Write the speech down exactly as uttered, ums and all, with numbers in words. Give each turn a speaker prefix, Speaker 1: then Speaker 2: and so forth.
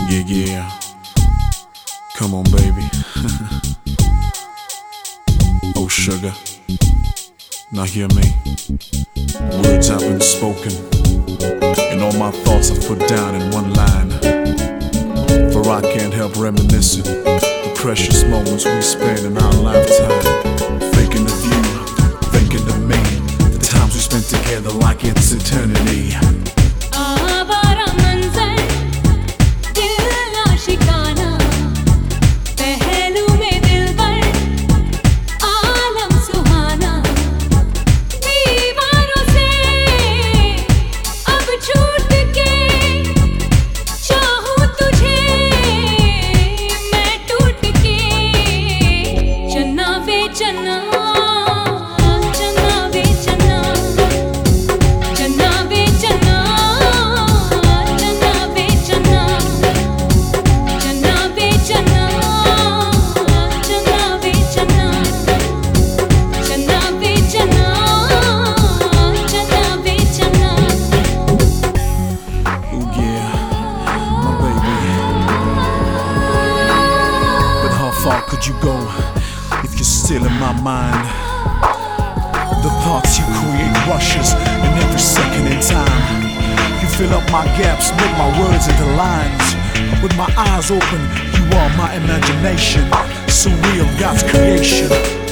Speaker 1: Yeah, yeah. Come on, baby. Oh, sugar. Now hear me. Words have been spoken, and all my thoughts are put down in one line. For I can't help reminiscing the precious moments we spent in our lifetime. Thinking of you, thinking of me, the times we spent together like it's eternity. Far could you go if you're still in my mind? The thoughts you create rushes in every second in time. You fill up my gaps, make my words into lines. With my eyes open, you are my imagination, surreal God's creation.